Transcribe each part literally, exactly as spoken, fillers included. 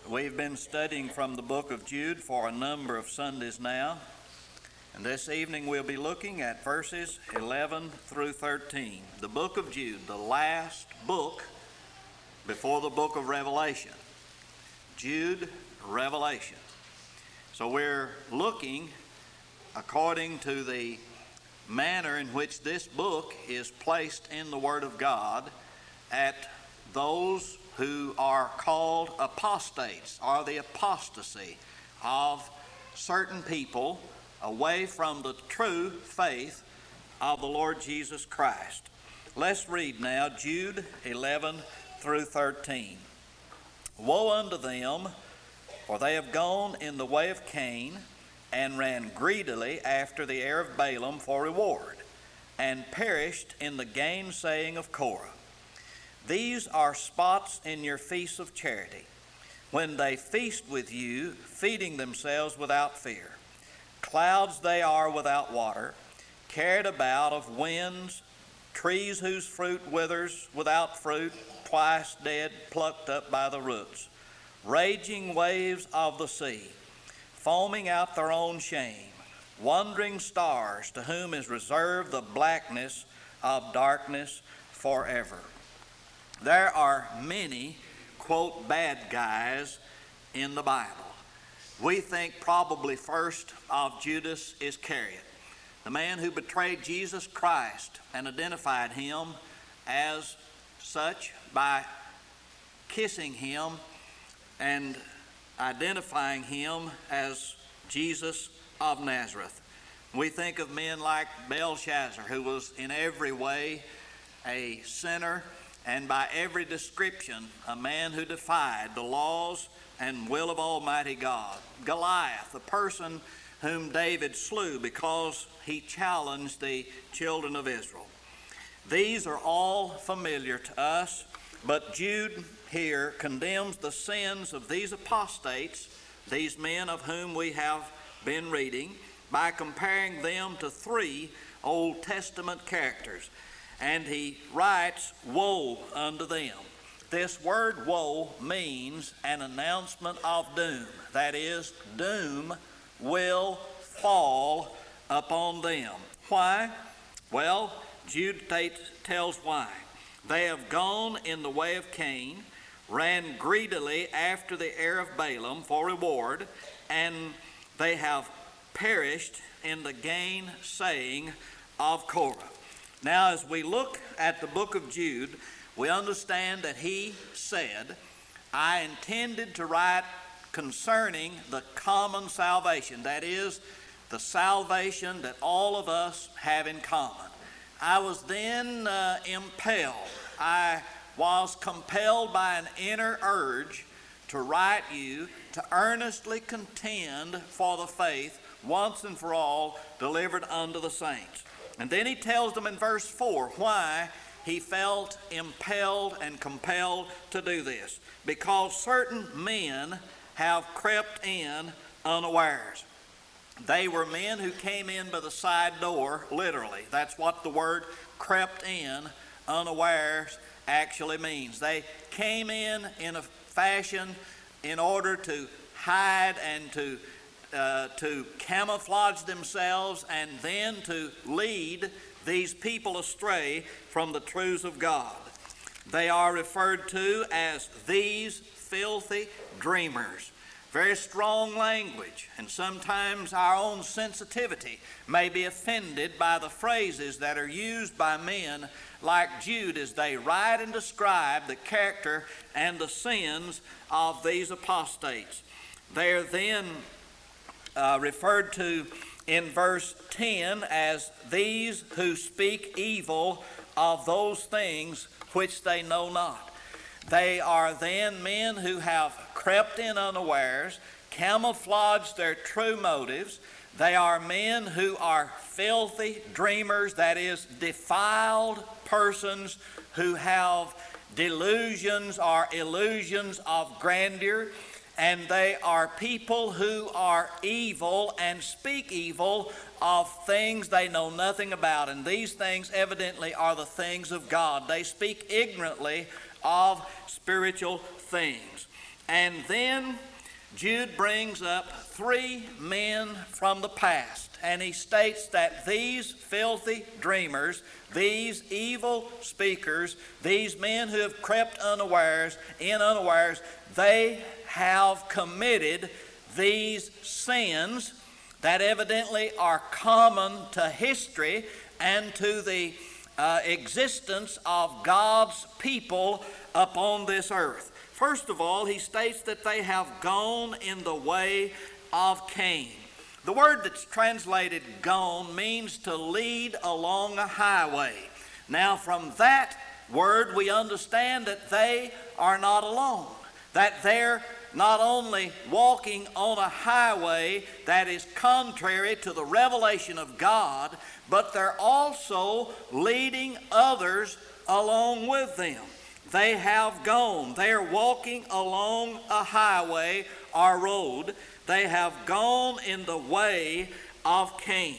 We've been studying from the book of Jude for a number of Sundays now, and this evening we'll be looking at verses eleven through thirteen. The book of Jude, the last book before the book of Revelation. Jude, Revelation. So we're looking according to the manner in which this book is placed in the Word of God at those who are called apostates, or the apostasy of certain people away from the true faith of the Lord Jesus Christ. Let's read now Jude eleven through thirteen. Woe unto them, for they have gone in the way of Cain, and ran greedily after the heir of Balaam for reward, and perished in the gainsaying of Korah. These are spots in your feasts of charity, when they feast with you, feeding themselves without fear. Clouds they are without water, carried about of winds, trees whose fruit withers, without fruit, twice dead, plucked up by the roots. Raging waves of the sea, foaming out their own shame. Wandering stars, to whom is reserved the blackness of darkness forever. There are many, quote, bad guys in the Bible. We think probably first of Judas Iscariot, the man who betrayed Jesus Christ and identified him as such by kissing him and identifying him as Jesus of Nazareth. We think of men like Belshazzar, who was in every way a sinner, and by every description, a man who defied the laws and will of Almighty God. Goliath, the person whom David slew because he challenged the children of Israel. These are all familiar to us, but Jude here condemns the sins of these apostates, these men of whom we have been reading, by comparing them to three Old Testament characters. And he writes, woe unto them. This word woe means an announcement of doom. That is, doom will fall upon them. Why? Well, Jude tells why. They have gone in the way of Cain, ran greedily after the heir of Balaam for reward, and they have perished in the gainsaying of Korah. Now, as we look at the book of Jude, we understand that he said, I intended to write concerning the common salvation, that is, the salvation that all of us have in common. I was then uh, impelled, I was compelled by an inner urge to write you to earnestly contend for the faith once and for all delivered unto the saints. And then he tells them in verse four why he felt impelled and compelled to do this. Because certain men have crept in unawares. They were men who came in by the side door, literally. That's what the word crept in unawares actually means. They came in in a fashion in order to hide and to Uh, to camouflage themselves, and then to lead these people astray from the truths of God. They are referred to as these filthy dreamers. Very strong language, and sometimes our own sensitivity may be offended by the phrases that are used by men like Jude as they write and describe the character and the sins of these apostates. They are then Uh, referred to in verse ten as these who speak evil of those things which they know not. They are then men who have crept in unawares, camouflaged their true motives. They are men who are filthy dreamers, that is, defiled persons who have delusions or illusions of grandeur. And they are people who are evil and speak evil of things they know nothing about. And these things evidently are the things of God. They speak ignorantly of spiritual things. And then Jude brings up three men from the past, and he states that these filthy dreamers, these evil speakers, these men who have crept unawares, in unawares, they have committed these sins that evidently are common to history and to the uh, existence of God's people upon this earth. First of all, he states that they have gone in the way of Cain. The word that's translated gone means to lead along a highway. Now, from that word, we understand that they are not alone, that they're not only walking on a highway that is contrary to the revelation of God, but they're also leading others along with them. They have gone. They are walking along a highway or road. They have gone in the way of Cain.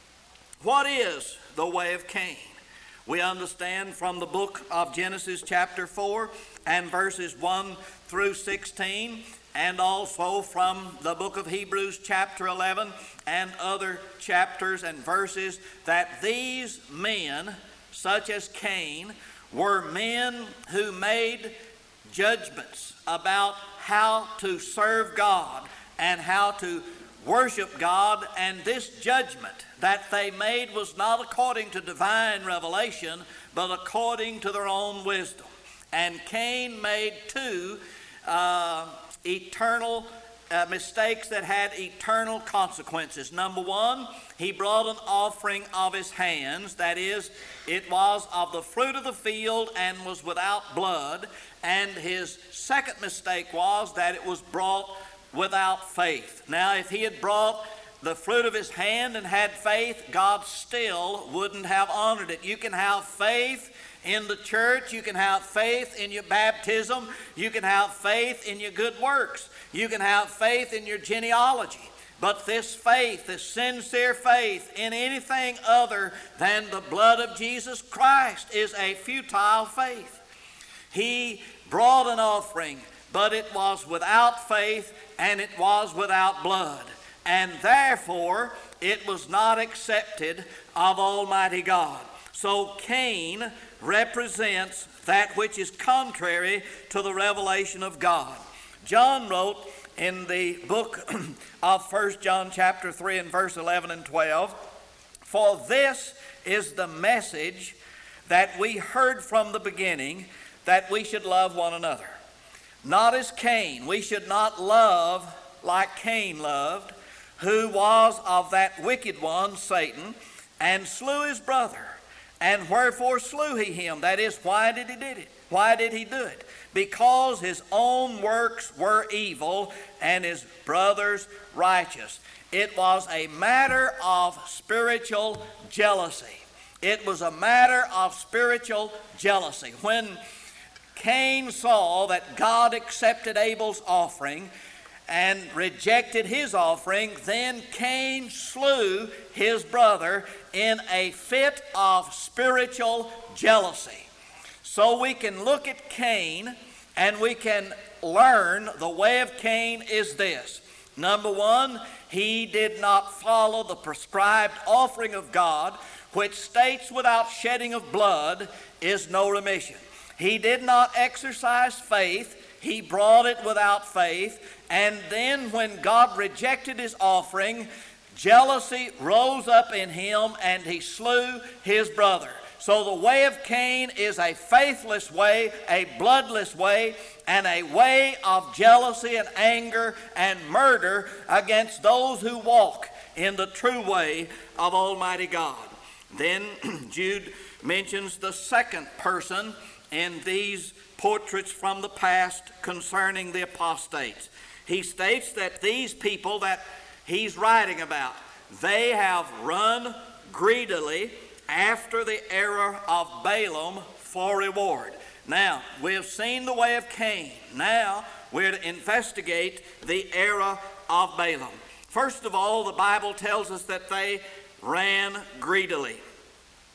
What is the way of Cain? We understand from the book of Genesis chapter four and verses one through sixteen, and also from the book of Hebrews chapter eleven and other chapters and verses, that these men, such as Cain, were men who made judgments about how to serve God and how to worship God, and this judgment that they made was not according to divine revelation, but according to their own wisdom. And Cain made two uh, eternal uh, mistakes that had eternal consequences. Number one, he brought an offering of his hands, that is, it was of the fruit of the field and was without blood. And his second mistake was that it was brought without faith. Now, if he had brought the fruit of his hand and had faith, God still wouldn't have honored it. You can have faith in the church, you can have faith in your baptism, you can have faith in your good works, you can have faith in your genealogy. But this faith, this sincere faith in anything other than the blood of Jesus Christ, is a futile faith. He brought an offering, but it was without faith and it was without blood. And therefore, it was not accepted of Almighty God. So Cain represents that which is contrary to the revelation of God. John wrote in the book of First John chapter three and verse eleven and twelve, "For this is the message that we heard from the beginning, that we should love one another. Not as Cain, we should not love like Cain loved, who was of that wicked one, Satan, and slew his brother. And wherefore slew he him?" That is, why did he did it? Why did he do it? Because his own works were evil and his brother's righteous. It was a matter of spiritual jealousy. It was a matter of spiritual jealousy. When Cain saw that God accepted Abel's offering and rejected his offering, then Cain slew his brother in a fit of spiritual jealousy. So we can look at Cain and we can learn the way of Cain is this. Number one, he did not follow the prescribed offering of God, which states without shedding of blood is no remission. He did not exercise faith. He brought it without faith. And then when God rejected his offering, jealousy rose up in him and he slew his brother. So the way of Cain is a faithless way, a bloodless way, and a way of jealousy and anger and murder against those who walk in the true way of Almighty God. Then Jude mentions the second person in these portraits from the past concerning the apostates. He states that these people that he's writing about, they have run greedily after the error of Balaam for reward. Now, we have seen the way of Cain. Now, we're to investigate the error of Balaam. First of all, the Bible tells us that they ran greedily.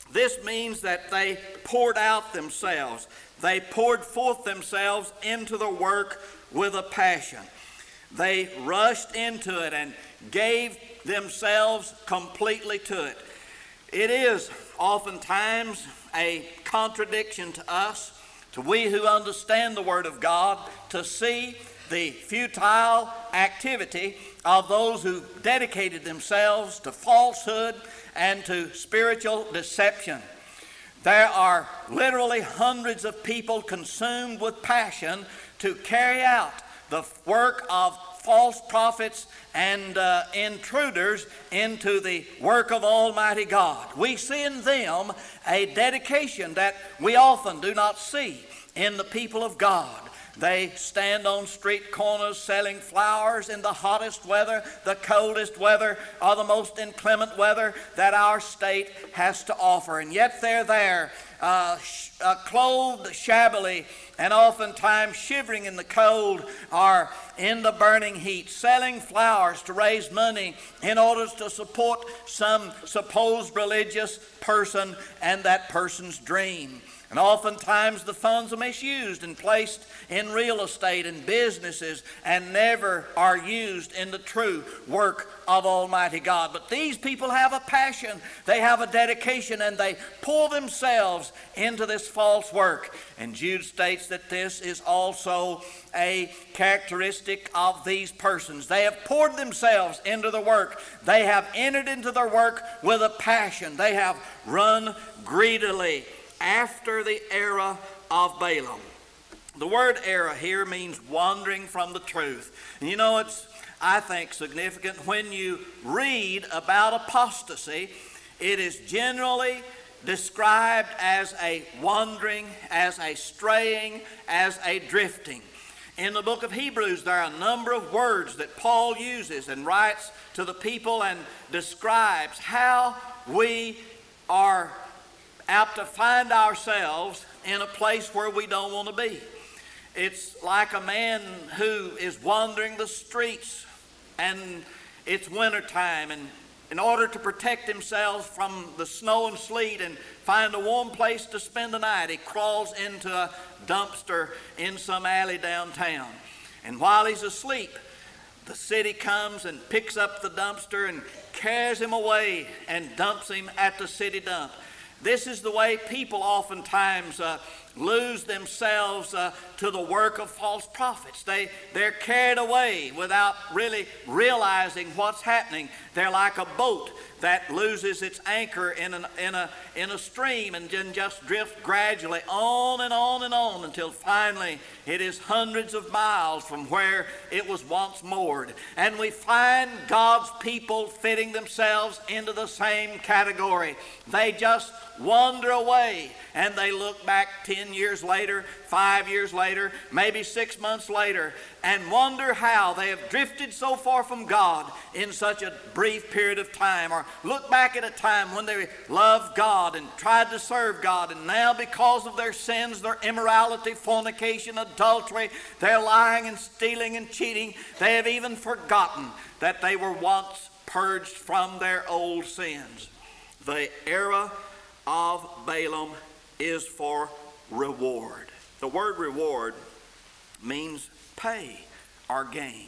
This means that they poured out themselves. They poured forth themselves into the work with a passion. They rushed into it and gave themselves completely to it. It is oftentimes a contradiction to us, to we who understand the Word of God, to see the futile activity of those who dedicated themselves to falsehood and to spiritual deception. There are literally hundreds of people consumed with passion to carry out the work of false prophets and uh, intruders into the work of Almighty God. We see in them a dedication that we often do not see in the people of God. They stand on street corners selling flowers in the hottest weather, the coldest weather, or the most inclement weather that our state has to offer. And yet they're there, uh, sh- uh, clothed shabbily and oftentimes shivering in the cold or in the burning heat, selling flowers to raise money in order to support some supposed religious person and that person's dream. And oftentimes the funds are misused and placed in real estate and businesses and never are used in the true work of Almighty God. But these people have a passion, they have a dedication, and they pour themselves into this false work. And Jude states that this is also a characteristic of these persons. They have poured themselves into the work. They have entered into their work with a passion. They have run greedily after the error of Balaam. The word error here means wandering from the truth. And you know, it's, I think, significant when you read about apostasy, it is generally described as a wandering, as a straying, as a drifting. In the book of Hebrews, there are a number of words that Paul uses and writes to the people and describes how we are apt to find ourselves in a place where we don't want to be. It's like a man who is wandering the streets and it's wintertime, and in order to protect himself from the snow and sleet and find a warm place to spend the night, he crawls into a dumpster in some alley downtown. And while he's asleep, the city comes and picks up the dumpster and carries him away and dumps him at the city dump. This is the way people oftentimes uh, lose themselves uh, to the work of false prophets. They, they're carried away without really realizing what's happening. They're like a boat that loses its anchor in, an, in, a, in a stream and then just drifts gradually on and on and on until finally it is hundreds of miles from where it was once moored. And we find God's people fitting themselves into the same category. They just wander away and they look back ten years later, five years later, maybe six months later, and wonder how they have drifted so far from God in such a brief period of time, or look back at a time when they loved God and tried to serve God, and now because of their sins, their immorality, fornication, adultery, their lying and stealing and cheating, they have even forgotten that they were once purged from their old sins. The era of Balaam is for reward. The word reward means pay or gain.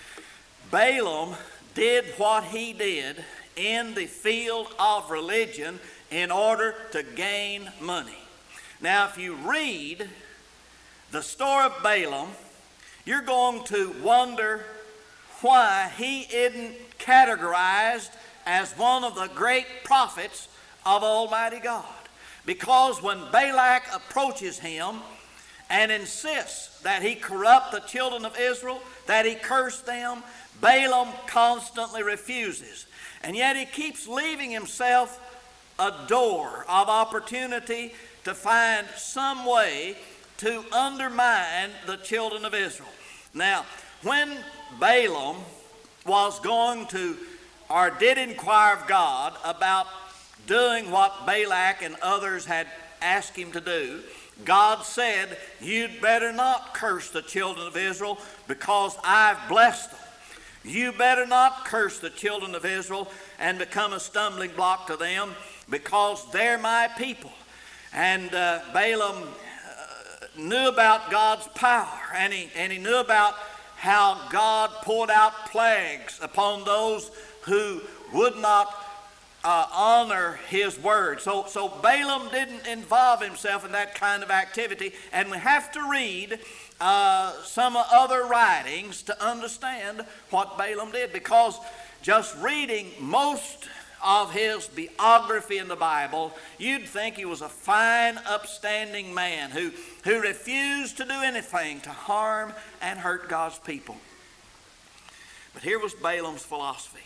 Balaam did what he did in the field of religion in order to gain money. Now, if you read the story of Balaam, you're going to wonder why he isn't categorized as one of the great prophets of Almighty God. Because when Balak approaches him and insists that he corrupt the children of Israel, that he curse them, Balaam constantly refuses. And yet he keeps leaving himself a door of opportunity to find some way to undermine the children of Israel. Now, when Balaam was going to, or did inquire of God about doing what Balak and others had asked him to do, God said, you'd better not curse the children of Israel because I've blessed them. You better not curse the children of Israel and become a stumbling block to them. because they're my people. And uh, Balaam uh, knew about God's power, and he, and he knew about how God poured out plagues upon those who would not uh, honor his word. So, so Balaam didn't involve himself in that kind of activity, and we have to read uh, some other writings to understand what Balaam did, because just reading most of his biography in the Bible, you'd think he was a fine, upstanding man who, who refused to do anything to harm and hurt God's people. But here was Balaam's philosophy.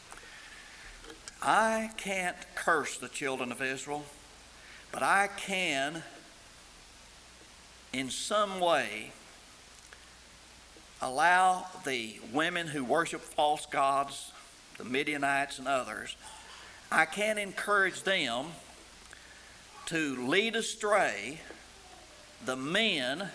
I can't curse the children of Israel, but I can, in some way, allow the women who worship false gods, the Midianites and others, I can encourage them to lead astray the men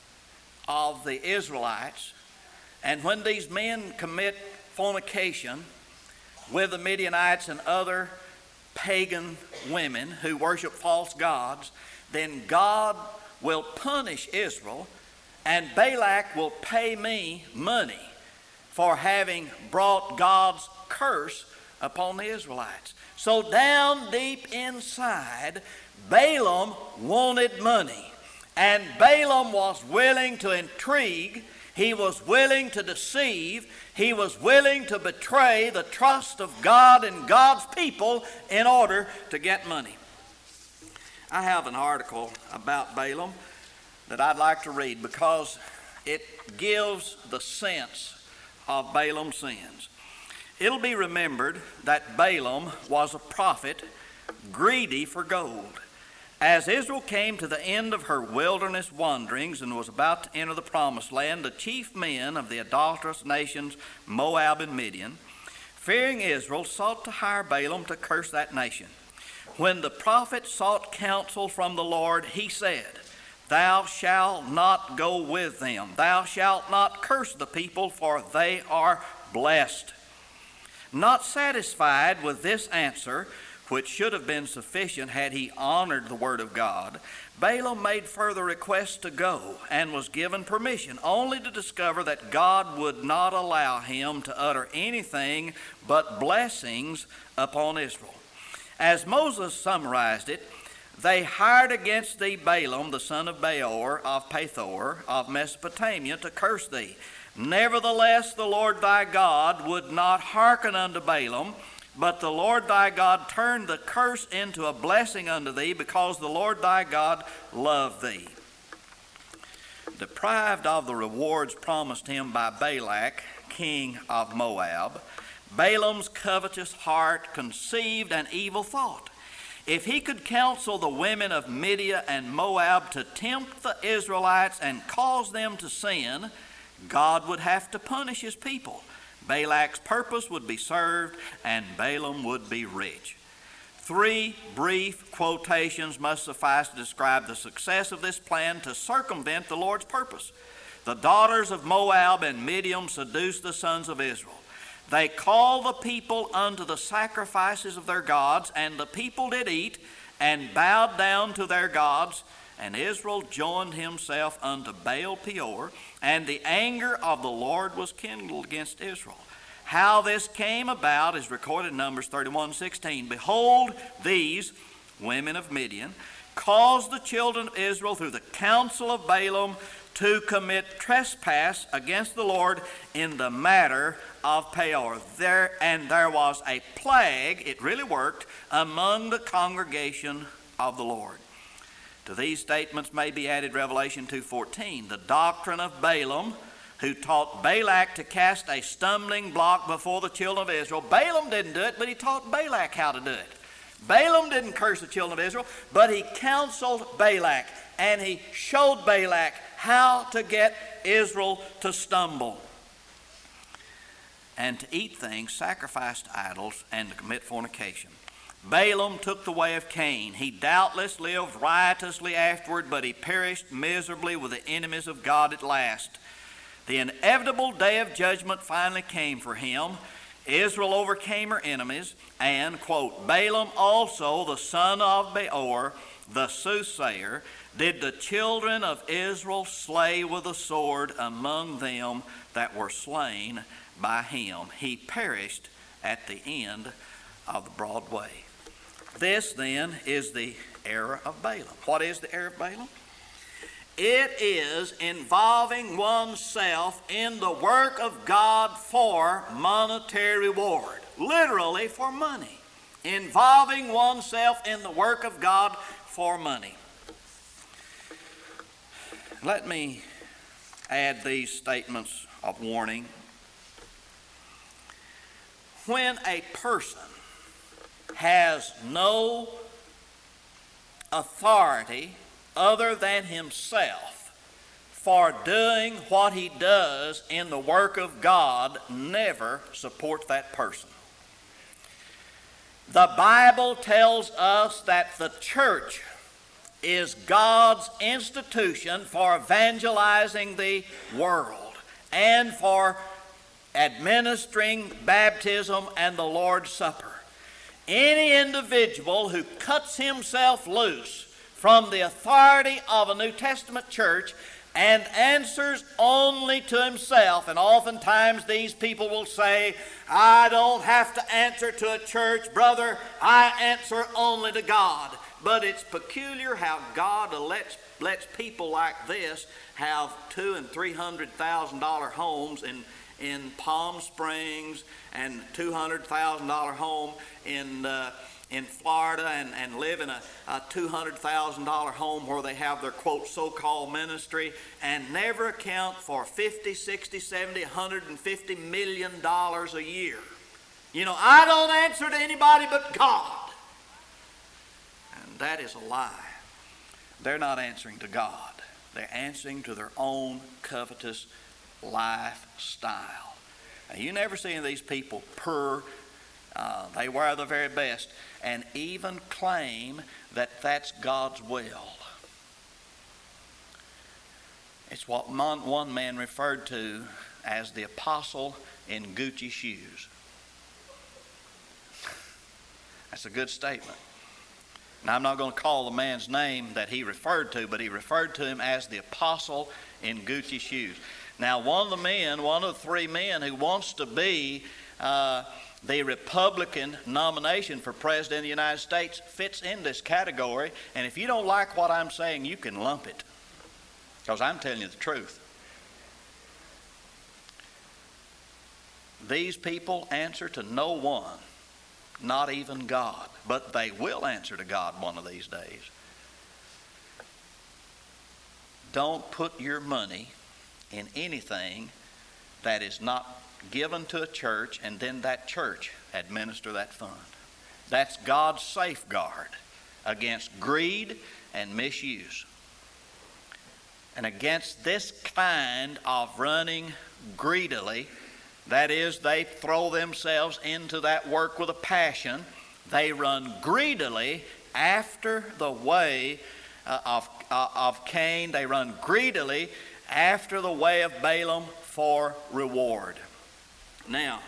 of the Israelites. And when these men commit fornication with the Midianites and other pagan women who worship false gods, then God will punish Israel, and Balak will pay me money for having brought God's curse upon the Israelites. So down deep inside, Balaam wanted money, and Balaam was willing to intrigue. He was willing to deceive. He was willing to betray the trust of God and God's people in order to get money. I have an article about Balaam that I'd like to read because it gives the sense of Balaam's sins. It'll be remembered that Balaam was a prophet greedy for gold. As Israel came to the end of her wilderness wanderings and was about to enter the promised land, the chief men of the adulterous nations, Moab and Midian, fearing Israel, sought to hire Balaam to curse that nation. When the prophet sought counsel from the Lord, he said, Thou shalt not go with them. Thou shalt not curse the people, for they are blessed. Not satisfied with this answer, which should have been sufficient had he honored the word of God, Balaam made further requests to go and was given permission, only to discover that God would not allow him to utter anything but blessings upon Israel. As Moses summarized it, they hired against thee Balaam, the son of Beor, of Pethor, of Mesopotamia, to curse thee. Nevertheless, the Lord thy God would not hearken unto Balaam, but the Lord thy God turned the curse into a blessing unto thee, because the Lord thy God loved thee. Deprived of the rewards promised him by Balak, king of Moab, Balaam's covetous heart conceived an evil thought. If he could counsel the women of Midian and Moab to tempt the Israelites and cause them to sin, God would have to punish his people. Balak's purpose would be served, and Balaam would be rich. Three brief quotations must suffice to describe the success of this plan to circumvent the Lord's purpose. The daughters of Moab and Midian seduced the sons of Israel. They called the people unto the sacrifices of their gods, and the people did eat and bowed down to their gods. And Israel joined himself unto Baal Peor, and the anger of the Lord was kindled against Israel. How this came about is recorded in Numbers thirty-one sixteen. Behold, these women of Midian caused the children of Israel through the counsel of Balaam to commit trespass against the Lord in the matter of Peor. There, and there was a plague, it really worked, among the congregation of the Lord. To these statements may be added Revelation two fourteen, the doctrine of Balaam, who taught Balak to cast a stumbling block before the children of Israel. Balaam didn't do it, but he taught Balak how to do it. Balaam didn't curse the children of Israel, but he counseled Balak, and he showed Balak how to get Israel to stumble and to eat things sacrificed to idols and to commit fornication. Balaam took the way of Cain. He doubtless lived riotously afterward, but he perished miserably with the enemies of God at last. The inevitable day of judgment finally came for him. Israel overcame her enemies, and, quote, Balaam also, the son of Beor, the soothsayer, did the children of Israel slay with the sword among them that were slain by him. He perished at the end of the broad way. This, then, is the error of Balaam. What is the error of Balaam? It is involving oneself in the work of God for monetary reward. Literally for money. Involving oneself in the work of God for money. Let me add these statements of warning. When a person has no authority other than himself for doing what he does in the work of God, never support that person. The Bible tells us that the church is God's institution for evangelizing the world and for administering baptism and the Lord's Supper. Any individual who cuts himself loose from the authority of a New Testament church and answers only to himself, and oftentimes these people will say, I don't have to answer to a church, brother, I answer only to God. But it's peculiar how God lets, lets people like this have two and three hundred thousand dollar homes in in Palm Springs and two hundred thousand dollar home in uh, in Florida, and, and live in a, a two hundred thousand dollar home where they have their, quote, so-called ministry, and never account for fifty, sixty, seventy, one hundred fifty million dollars a year. You know, I don't answer to anybody but God. And that is a lie. They're not answering to God. They're answering to their own covetous lifestyle. Now, you never see these people purr. Uh, they wear the very best and even claim that that's God's will. It's what one man referred to as the apostle in Gucci shoes. That's a good statement. Now, I'm not going to call the man's name that he referred to, but he referred to him as the apostle in Gucci shoes. Now, one of the men, one of the three men who wants to be uh, the Republican nomination for President of the United States fits in this category. And if you don't like what I'm saying, you can lump it, because I'm telling you the truth. These people answer to no one, not even God, but they will answer to God one of these days. Don't put your money in anything that is not given to a church and then that church administer that fund. That's God's safeguard against greed and misuse. And against this kind of running greedily, that is, they throw themselves into that work with a passion. They run greedily after the way uh, of, uh, of Cain. They run greedily after the way of Balaam for reward. Now,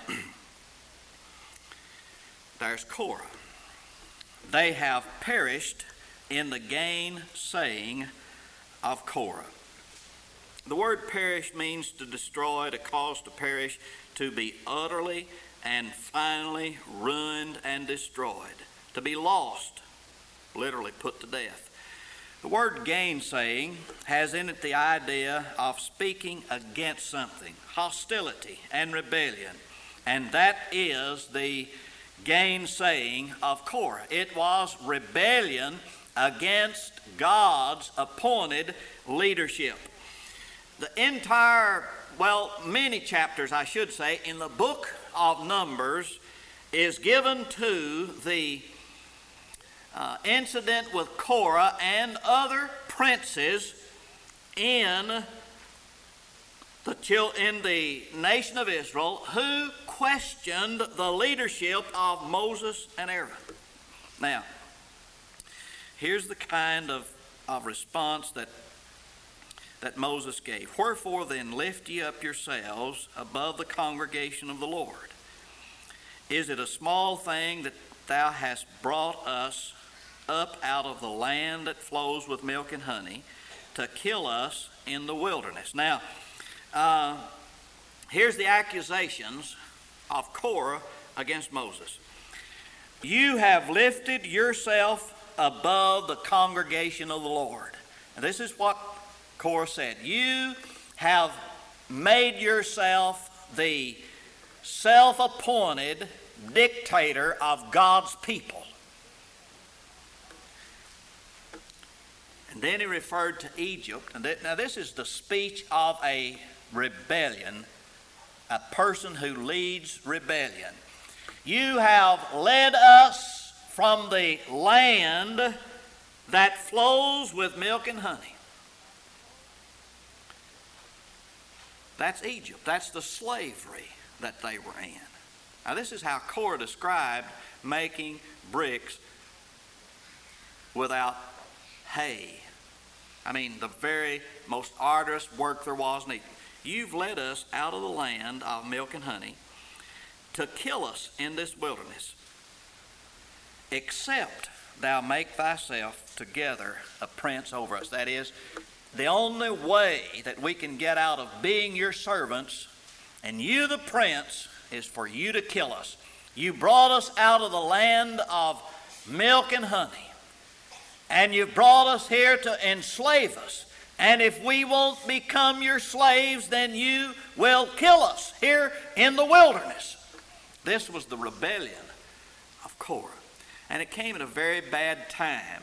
there's Korah. They have perished in the gainsaying of Korah. The word perish means to destroy, to cause to perish, to be utterly and finally ruined and destroyed, to be lost, literally put to death. The word gainsaying has in it the idea of speaking against something, hostility and rebellion, and that is the gainsaying of Korah. It was rebellion against God's appointed leadership. The entire, well, many chapters, I should say, in the book of Numbers is given to the uh, incident with Korah and other princes in the, in the nation of Israel who questioned the leadership of Moses and Aaron. Now, here's the kind of, of response that that Moses gave. Wherefore then lift ye up yourselves above the congregation of the Lord. Is it a small thing that thou hast brought us up out of the land that flows with milk and honey to kill us in the wilderness? Now, uh, here's the accusations of Korah against Moses. You have lifted yourself above the congregation of the Lord. And this is what Korah said. You have made yourself the self-appointed dictator of God's people. And then he referred to Egypt. And th- now this is the speech of a rebellion, a person who leads rebellion. You have led us from the land that flows with milk and honey. That's Egypt. That's the slavery that they were in. Now this is how Korah described making bricks without hay. I mean, the very most arduous work there was needed. You've led us out of the land of milk and honey to kill us in this wilderness, except thou make thyself together a prince over us. That is, the only way that we can get out of being your servants and you the prince is for you to kill us. You brought us out of the land of milk and honey, and you've brought us here to enslave us. And if we won't become your slaves, then you will kill us here in the wilderness. This was the rebellion of Korah. And it came at a very bad time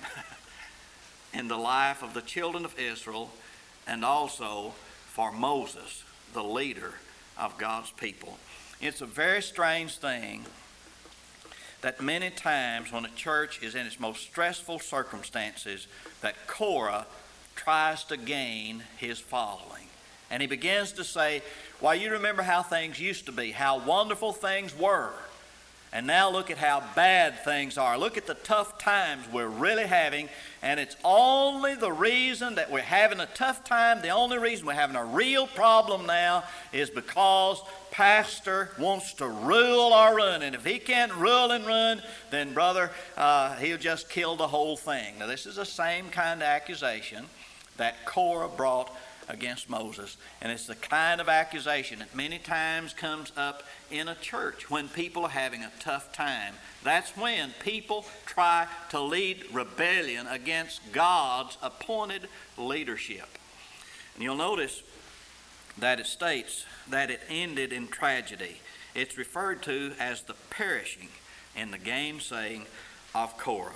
in the life of the children of Israel, and also for Moses, the leader of God's people. It's a very strange thing that many times when a church is in its most stressful circumstances, that Korah tries to gain his following. And he begins to say, "Why, you remember how things used to be, how wonderful things were. And now look at how bad things are. Look at the tough times we're really having. And it's only the reason that we're having a tough time, the only reason we're having a real problem now is because pastor wants to rule or run. And if he can't rule and run, then brother, uh, he'll just kill the whole thing." Now this is the same kind of accusation that Korah brought against Moses. And it's the kind of accusation that many times comes up in a church when people are having a tough time. That's when people try to lead rebellion against God's appointed leadership. And you'll notice that it states that it ended in tragedy. It's referred to as the perishing and the gainsaying of Korah.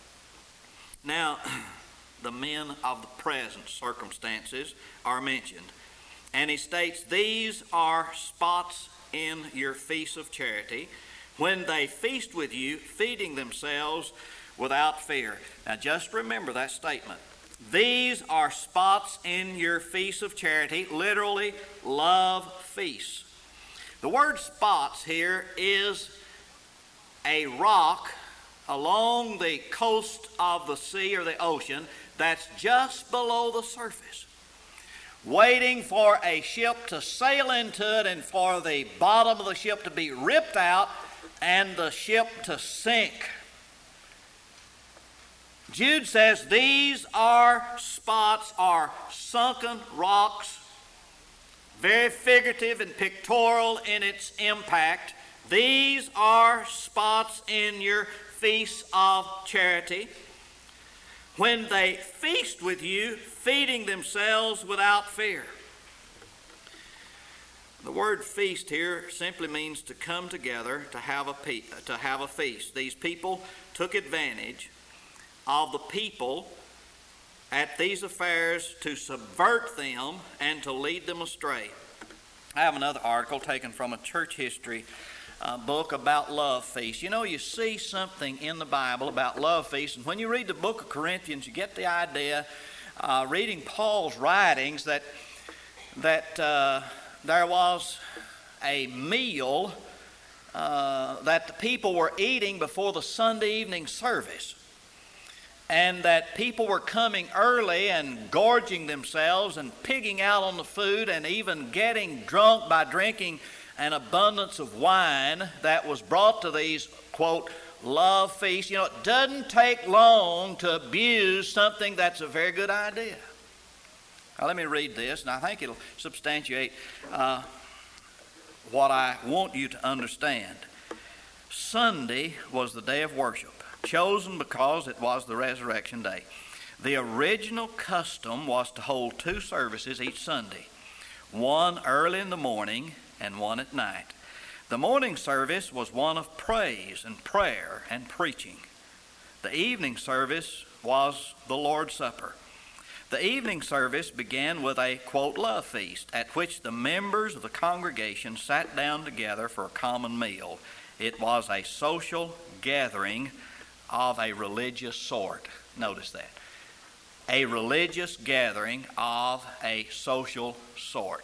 Now, the men of the present circumstances are mentioned. And he states, "These are spots in your feasts of charity, when they feast with you, feeding themselves without fear." Now just remember that statement. These are spots in your feasts of charity, literally love feasts. The word spots here is a rock along the coast of the sea or the ocean that's just below the surface, waiting for a ship to sail into it and for the bottom of the ship to be ripped out and the ship to sink. Jude says these are spots, are sunken rocks, very figurative and pictorial in its impact. These are spots in your feasts of charity, when they feast with you, feeding themselves without fear. The word feast here simply means to come together to have a pe- to have a feast. These people took advantage of the people at these affairs to subvert them and to lead them astray. I have another article taken from a church history Uh, book about love feasts. You know, you see something in the Bible about love feasts, and when you read the book of Corinthians, you get the idea, uh, reading Paul's writings, that that uh, there was a meal uh, that the people were eating before the Sunday evening service, and that people were coming early and gorging themselves and pigging out on the food and even getting drunk by drinking an abundance of wine that was brought to these, quote, love feasts. You know, it doesn't take long to abuse something that's a very good idea. Now, let me read this, and I think it'll substantiate uh, what I want you to understand. Sunday was the day of worship, chosen because it was the resurrection day. The original custom was to hold two services each Sunday, one early in the morning and one at night. The morning service was one of praise and prayer and preaching. The evening service was the Lord's Supper. The evening service began with a, quote, love feast, at which the members of the congregation sat down together for a common meal. It was a social gathering of a religious sort. Notice that. A religious gathering of a social sort.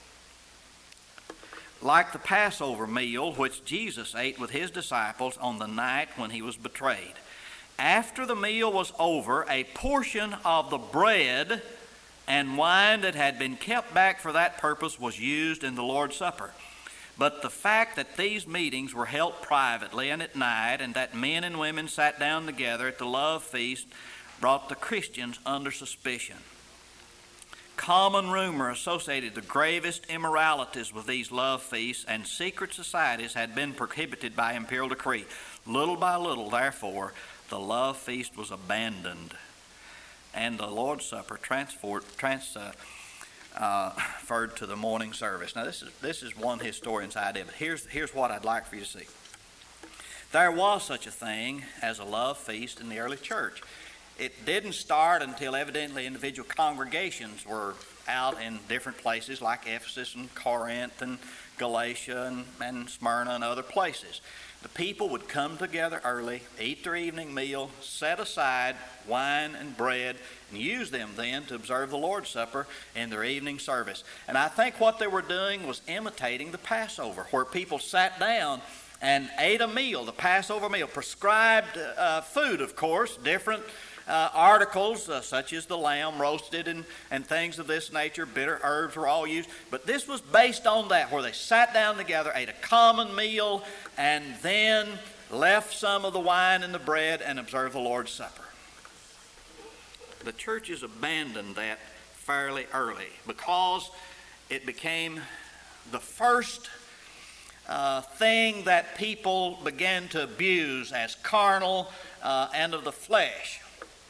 Like the Passover meal which Jesus ate with his disciples on the night when he was betrayed. After the meal was over, a portion of the bread and wine that had been kept back for that purpose was used in the Lord's Supper. But the fact that these meetings were held privately and at night, and that men and women sat down together at the love feast, brought the Christians under suspicion. Common rumor associated the gravest immoralities with these love feasts, and secret societies had been prohibited by imperial decree. Little by little, therefore, the love feast was abandoned, and the Lord's Supper transferred, transferred uh, to the morning service. Now, this is this is one historian's idea, but here's here's what I'd like for you to see. There was such a thing as a love feast in the early church. It didn't start until evidently individual congregations were out in different places like Ephesus and Corinth and Galatia and, and Smyrna and other places. The people would come together early, eat their evening meal, set aside wine and bread, and use them then to observe the Lord's Supper in their evening service. And I think what they were doing was imitating the Passover, where people sat down and ate a meal, the Passover meal, prescribed uh, food, of course, different Uh, articles uh, such as the lamb roasted and, and things of this nature, bitter herbs were all used. But this was based on that, where they sat down together, ate a common meal, and then left some of the wine and the bread and observed the Lord's Supper. The churches abandoned that fairly early because it became the first uh, thing that people began to abuse as carnal uh, and of the flesh.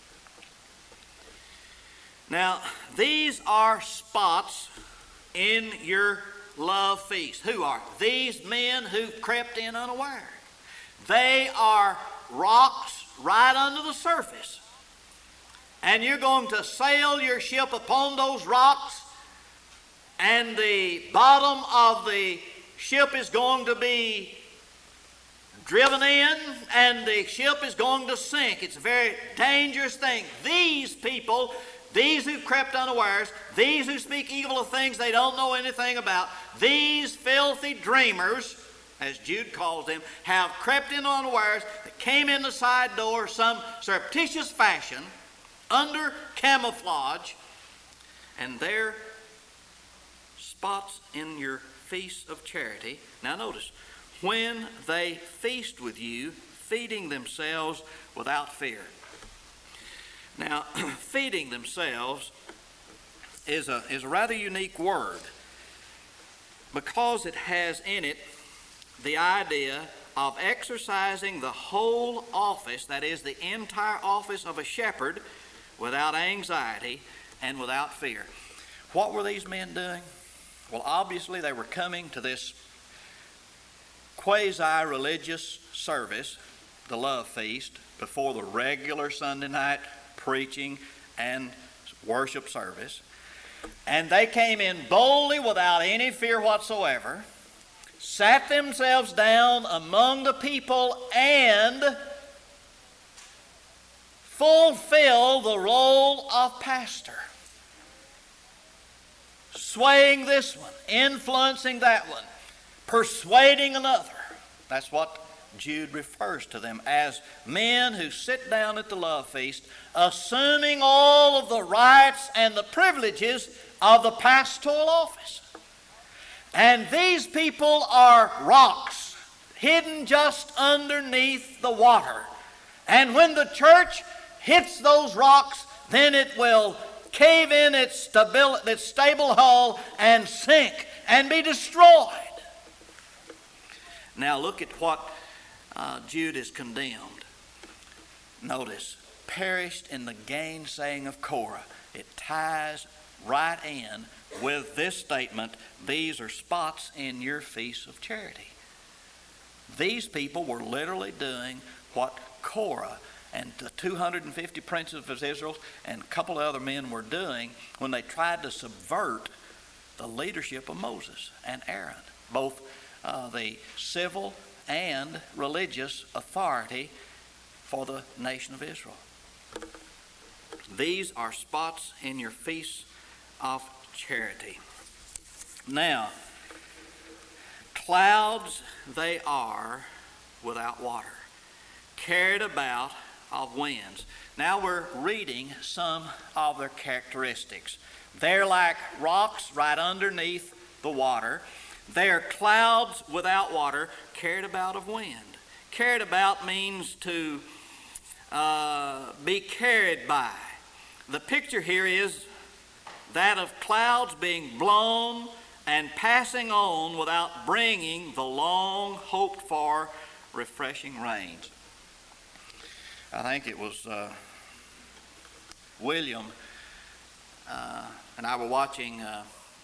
Now, these are spots in your love feast. Who are? These men who crept in unaware. They are rocks right under the surface. And you're going to sail your ship upon those rocks, and the bottom of the ship is going to be driven in, and the ship is going to sink. It's a very dangerous thing. These people, these who crept unawares, these who speak evil of things they don't know anything about, these filthy dreamers, as Jude calls them, have crept in unawares. They came in the side door, some surreptitious fashion, under camouflage, and they're spots in your feast of charity. Now notice, when they feast with you, feeding themselves without fear. Now, feeding themselves is a, is a rather unique word because it has in it the idea of exercising the whole office, that is, the entire office of a shepherd, without anxiety and without fear. What were these men doing? Well, obviously they were coming to this quasi-religious service, the love feast, before the regular Sunday night preaching and worship service. And they came in boldly without any fear whatsoever, sat themselves down among the people, and fulfilled the role of pastor. Swaying this one, influencing that one, persuading another. That's what Jude refers to them as, men who sit down at the love feast, assuming all of the rights and the privileges of the pastoral office. And these people are rocks hidden just underneath the water. And when the church hits those rocks, then it will cave in its, stability, its stable hull and sink and be destroyed. Now look at what uh, Jude is condemned. Notice, perished in the gainsaying of Korah. It ties right in with this statement, these are spots in your feast of charity. These people were literally doing what Korah and the two hundred fifty princes of Israel and a couple of other men were doing when they tried to subvert the leadership of Moses and Aaron, both uh, the civil and religious authority for the nation of Israel. These are spots in your feast of charity. Now, clouds they are without water, carried about of winds. Now we're reading some of their characteristics. They're like rocks right underneath the water. They're clouds without water, carried about of wind. Carried about means to uh, be carried by. The picture here is that of clouds being blown and passing on without bringing the long hoped for refreshing rains. I think it was uh, William uh, and I were watching uh,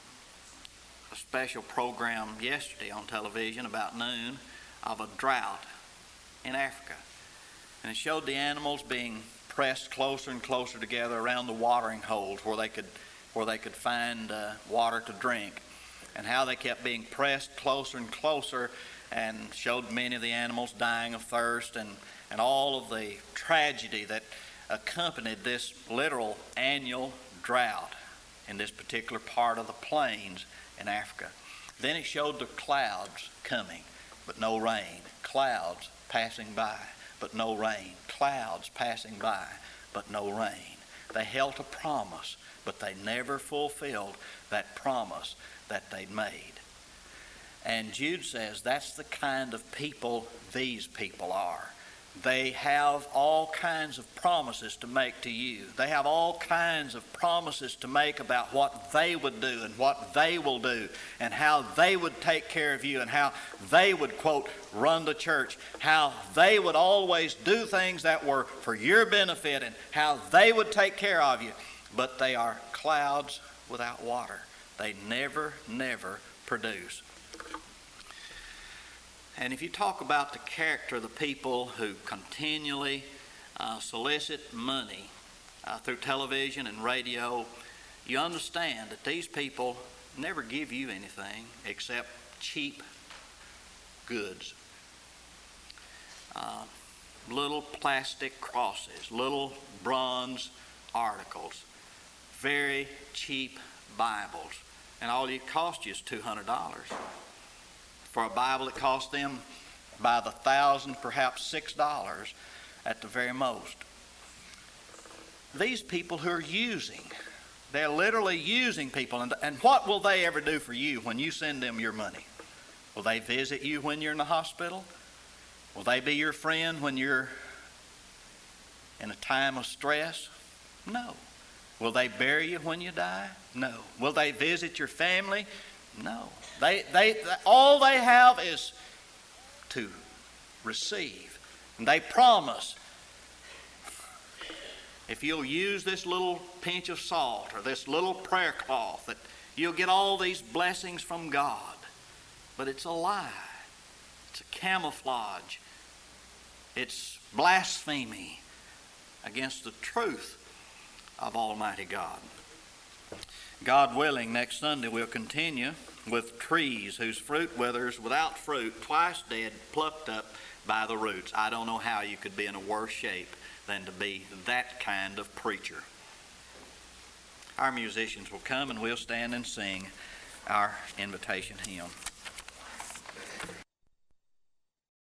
a special program yesterday on television about noon of a drought in Africa. And it showed the animals being pressed closer and closer together around the watering holes where they could where they could find uh, water to drink, and how they kept being pressed closer and closer, and showed many of the animals dying of thirst, and, and all of the tragedy that accompanied this literal annual drought in this particular part of the plains in Africa. Then it showed the clouds coming, but no rain. Clouds passing by, but no rain. Clouds passing by, but no rain. They held a promise, but they never fulfilled that promise that they'd made. And Jude says that's the kind of people these people are. They have all kinds of promises to make to you. They have all kinds of promises to make about what they would do and what they will do and how they would take care of you and how they would, quote, run the church, how they would always do things that were for your benefit and how they would take care of you. But they are clouds without water. They never, never produce. And if you talk about the character of the people who continually uh, solicit money uh, through television and radio, you understand that these people never give you anything except cheap goods. Uh, little plastic crosses, little bronze articles, very cheap Bibles, and all it cost you is two hundred dollars. For a Bible that cost them by the thousand, perhaps six dollars at the very most. These people who are using, they're literally using people. And, and what will they ever do for you when you send them your money? Will they visit you when you're in the hospital? Will they be your friend when you're in a time of stress? No. Will they bury you when you die? No. Will they visit your family? No. They, they, all they have is to receive. And they promise, if you'll use this little pinch of salt or this little prayer cloth, that you'll get all these blessings from God. But it's a lie. It's a camouflage. It's blasphemy against the truth of Almighty God. God willing, next Sunday we'll continue with trees whose fruit withers without fruit, twice dead, plucked up by the roots. I don't know how you could be in a worse shape than to be that kind of preacher. Our musicians will come and we'll stand and sing our invitation hymn.